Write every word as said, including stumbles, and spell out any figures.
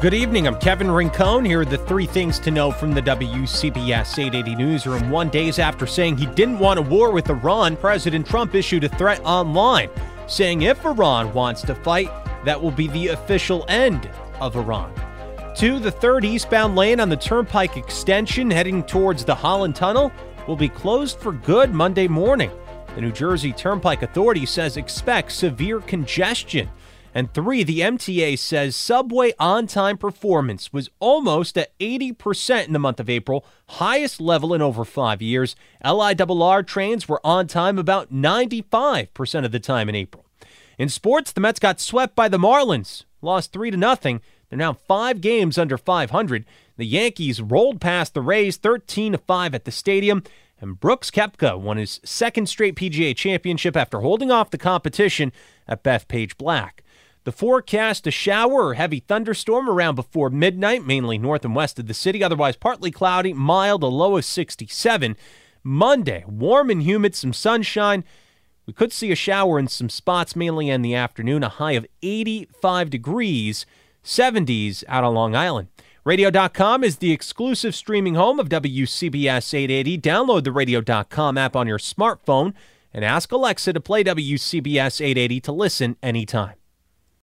Good evening, I'm Kevin Rincon. Here are the three things to know from the W C B S eight eighty Newsroom. One days after saying he didn't want a war with Iran, President Trump issued a threat online, saying if Iran wants to fight, that will be the official end of Iran. Two, the third eastbound lane on the Turnpike extension heading towards the Holland Tunnel will be closed for good Monday morning. The New Jersey Turnpike Authority says expect severe congestion. And three, the M T A says subway on-time performance was almost at eighty percent in the month of April, highest level in over five years. L I R R trains were on time about ninety-five percent of the time in April. In sports, the Mets got swept by the Marlins, lost three to nothing. They're now five games under five hundred. The Yankees rolled past the Rays thirteen to five at the stadium. And Brooks Koepka won his second straight P G A championship after holding off the competition at Bethpage Black. The forecast, a shower or heavy thunderstorm around before midnight, mainly north and west of the city. Otherwise, partly cloudy, mild, a low of sixty-seven. Monday, warm and humid, some sunshine. We could see a shower in some spots, mainly in the afternoon. A high of eighty-five degrees, seventies out on Long Island. Radio dot com is the exclusive streaming home of W C B S eight eighty. Download the Radio dot com app on your smartphone and ask Alexa to play W C B S eight eighty to listen anytime.